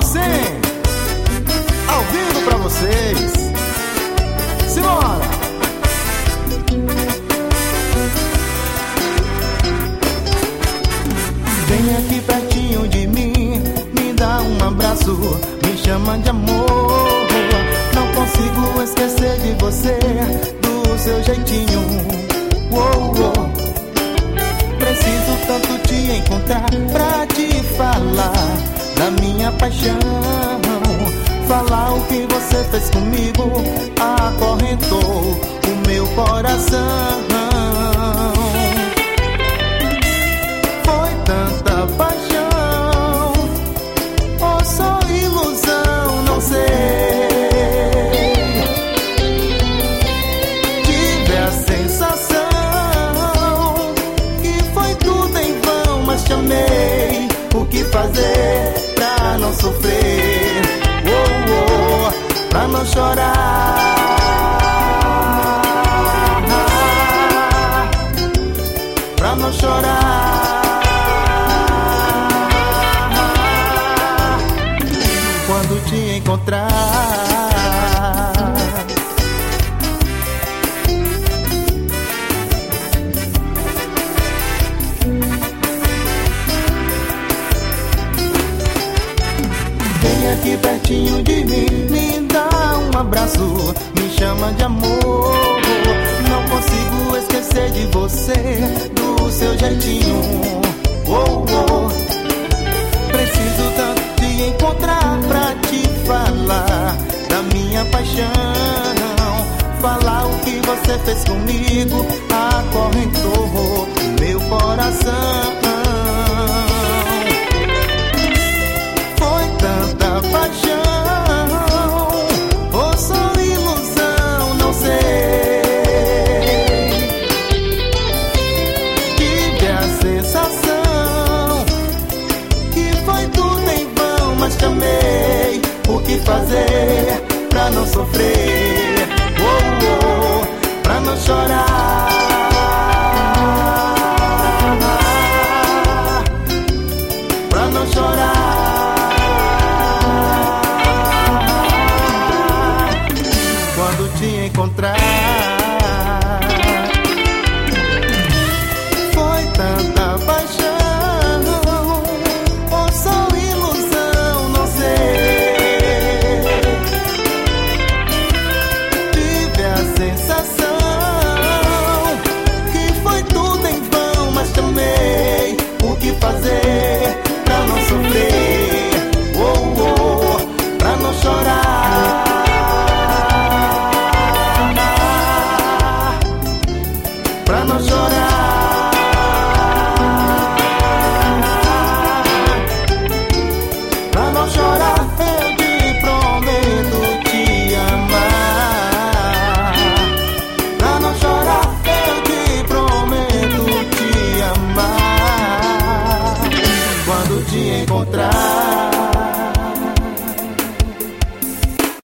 Sim, ao vivo pra vocês. Simbora! Vem aqui pertinho de mim, me dá um abraço, me chama de amor. Não consigo esquecer de você, do seu jeitinho. Uou, uou. Preciso tanto te encontrar pra te falar da minha paixão. Falar o que você fez comigo, acorrentou o meu coração. Foi tanta paixão, ou só ilusão, não sei. Tive a sensação que foi tudo em vão, mas te amei. O que fazer pra não sofrer? Oh, oh, pra não chorar, pra não chorar. Quando te encontrar, vem aqui pertinho de mim, me dá um abraço, me chama de amor. Não consigo esquecer de você, do seu jeitinho. Oh, oh. Preciso tanto te encontrar pra te falar da minha paixão. Falar o que você fez comigo, acorrentou meu coração. Foi tanta paixão, ou só ilusão, não sei. Tive a sensação que foi tudo em vão, mas te amei. O que fazer pra não sofrer? Oh, oh, pra não chorar, pra não chorar. Quando te encontrar,